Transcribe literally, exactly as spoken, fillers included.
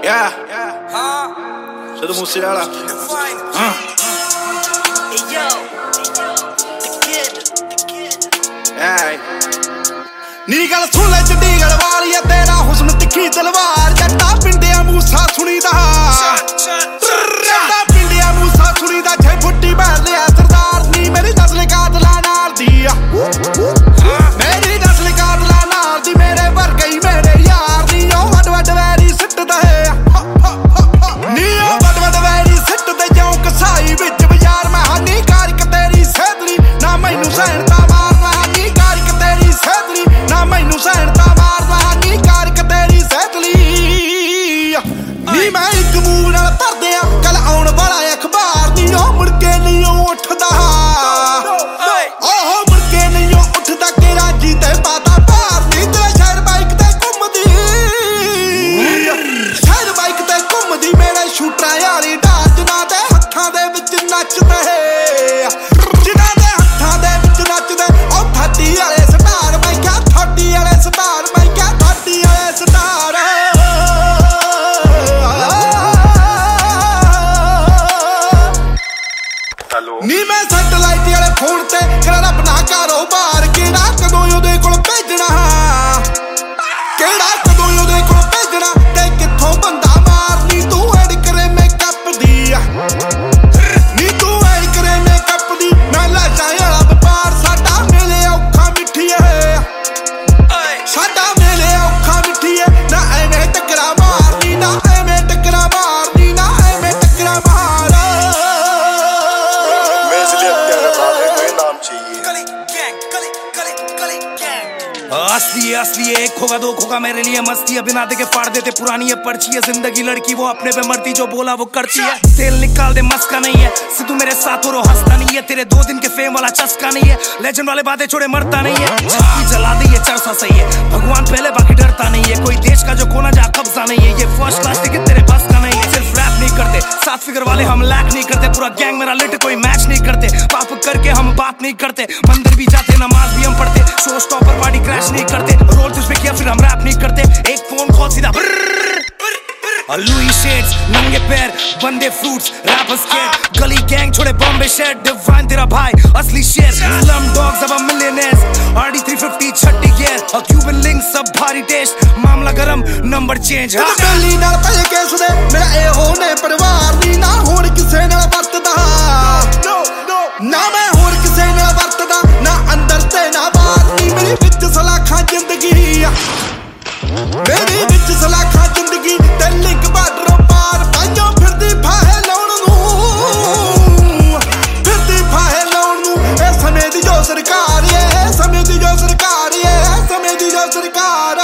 Yeah. Sido Musiala. Uh. Yeah. ਨੀ ਗੱਲ ਸੁਣ ਲੈ ਚੰਡੀਗੜ੍ਹ ਵਾਲੀਆ ਤੇਰਾ ਹੁਸਨ ਤਿੱਖੀ ਤਲਵਾਰ ਜੱਟਾ ਪਿੰਡਿਆ ਮੂਸਾ ਸੁਣੀਦਾ ਜੱਟਾ ਪਿੰਡਿਆ ਮੂਸਾ ਸੁਣੀਦਾ ਛੇ ਫੁੱਟੀ ਬੈਠ ਲਿਆ ਸਰਦਾਰ ਨੀ ਮੇਰੀ ਨਸਲ ਕਾਤਲਾਂ ਨਾਲ ਦੀ ਆ ਮੇਰੀ ਨਸਲ ਕਾਤਲਾਂ ਨਾਲ ਦੀ ਮੇਰੇ ਵਰਗੇ ਹੀ ਮੇਰੇ ਯਾਰ ਨੀ ਉਹ ਵੱਡ ਵੱਡ ਵੈਰੀ ਸਿੱਟਦਾ ਹੈ ਨੀ ਉਹ ਵੱਡ ਵੱਡ ਵੈਰੀ ਸਿੱਟਦੇ ਜਿਉਂ ਕਸਾਈ ਵਿੱਚ ਬਾਜ਼ਾਰ ਮੈਂ ਹਾਨੀ ਕਾਰਿਕ ਤੇਰੀ ਸੇਧਲੀ ਨਾ ਮੈਨੂੰ ਸਹਿਣਤਾ ਮਾਰਨਾ ਹਾਨੀ ਕਾਰਿਕ ਤੇਰੀ ਸੇਧਲੀ ਨਾ ਮੈਨੂੰ ਸਹਿਣਤਾ ਮਾਰਨਾ ਨੀ ਕਾਰਿਕ ਤੇਰੀ ਸੈਤਲੀ ਨੀ ਮੈਂ ਇੱਕ ਮੂੰਹ ਨਾਲ ਭਰਦੇ ਆ ਕੱਲ ਆਉਣ ਵਾਲਾ ਅਖਬਾਰ ਨੀ ਉਹ ਮੁੜ ਕੇ ਨਹੀਂ ਉੱਠਦਾ ਉਹ ਮੁੜ ਕੇ ਨਹੀਂ ਉੱਠਦਾ ਕਿ ਰਾਜੀ ਤੇ ਪਾਤਾ ਭਾਰ ਨੀ ਤੇਰਾ ਸ਼ਹਿਰ ਬਾਈਕ ਤੇ ਘੁੰਮਦੀ ਸ਼ਹਿਰ ਬਾਈਕ ਤੇ ਘੁੰਮਦੀ ਮੇਰੇ ਸ਼ੂਟਰਾਂ ਵਾਲੀ ਢਾਲ ਜਿਨ੍ਹਾਂ ਦੇ ਹੱਥਾਂ ਦੇ ਵਿੱਚ ਨੱਚਦੇ ਜਿਨ੍ਹਾਂ ਦੇ ਹੱਥਾਂ ਦੇ ਵਿੱਚ ਨੱਚਦੇ ਉਹ ਥਾਟੀ ਵਾਲੇ ਸਟਾਰ ਮੈਂ ਕਿਹਾ ਥਾਟੀ ਵਾਲੇ ਸਟਾਰ ਮੈਂ ਕਿਹਾ ਥਾਟੀ ਵਾਲੇ ਸਟਾਰ ਹੈਲੋ ਨੀ ਮੈਂ ਸੈਟਲਾਈਟ ਵਾਲੇ ਫੋਨ ਤੇ ਕਰਾਂ ਆਪਣਾ ਕਾਰੋਬਾਰ ਕਿਹੜਾ ਕਦੋਂ ਉਹਦੇ ਕੋਲ ਭੇਜਣਾ ਕਿਹੜਾ ਕਦੋਂ ਉਹਦੇ ਕੋਲ ਭੇਜਣਾ ਤੇ ਕਿੱਥੋਂ ਬੰਦਾ ਮਾਰਨੀ ਤੂੰ ਐਡ ਕਰੇ ਮੇਕਅਪ ਦੀ ਨੀ ਤੂੰ ਐਡ ਕਰੇ ਮੇਕਅਪ ਦੀ ਮੈਂ ਲਾਸ਼ਾਂ ਵਾਲਾ ਵਪਾਰ ਸਾਡਾ ਮਿਲੇ ਔਖਾ ਮਿੱਠੀਏ ਸਾਡਾ ਮਿਲੇ ਔਖਾ ਮਿੱਠੀਏ ਨਾ ਐਵੇਂ ਟੱਕਰਾ ਮਾਰਨੀ ਨਾ ਐਵੇਂ ਟੱਕਰਾ ਮਾਰਨੀ ਨਾ ਐਵੇਂ ਟੱਕਰਾ ਮਾਰ असली है असली है एक होगा दो होगा मेरे लिए मस्ती है बिना देखे फाड़ देते पुरानी है पर्ची है जिंदगी लड़की वो अपने पे मरती जो बोला वो करती है तेल निकाल दे मस्का नहीं है सिद्धू मेरे साथ और हंसता नहीं है तेरे दो दिन के फेम वाला चस्का नहीं है लेजेंड वाले बातें छोड़े मरता नहीं है छाती जला दी है चरसा सही है भगवान पहले बाकी डरता नहीं है कोई देश का जो कोना जा कब्जा नहीं है ये फर्स्ट क्लास टिकट तेरे बस का नहीं है सिर्फ रैप नहीं करते सात फिगर वाले हम लैक नहीं करते पूरा गैंग मेरा लिट कोई मैच नहीं करते पाप करके हम बात नहीं करते मंदिर भी जाते नमाज भी हम पढ़ते शो स्टॉपर पार्टी क्रैश नहीं करते रोल तुझ पे किया फिर हम रैप नहीं करते एक फोन कॉल सीधा लुई शेड्स नंगे पैर बंदे फ्रूट्स रैपर स्केट गली गैंग छोड़े बॉम्बे शेड डिवाइन तेरा भाई असली शेर स्लम डॉग्स अब मिलियनेयर्स आरडी थ्री फिफ्टी छट्टी गियर और क्यूबन लिंक सब भारी टेस्ट मामला गरम नंबर चेंज गली नाल पै के सुने मेरा ए होने परिवार नी ना हुण किसे नाल वरतदा ना मैं हुण किसे नाल वरतदा ना अंदर ते ना बाहर नी मेरी विच सलाखा जिंदगी मेरी विच सलाखा जिंदगी ते लिंक बार्डरों पार पाइयों फिरदी फाहे लाउण नूं फिरदी फाहे लाउण नूं ए समय दी जो सरकार ए समय दी जो सरकार ए समय दी जो सरकार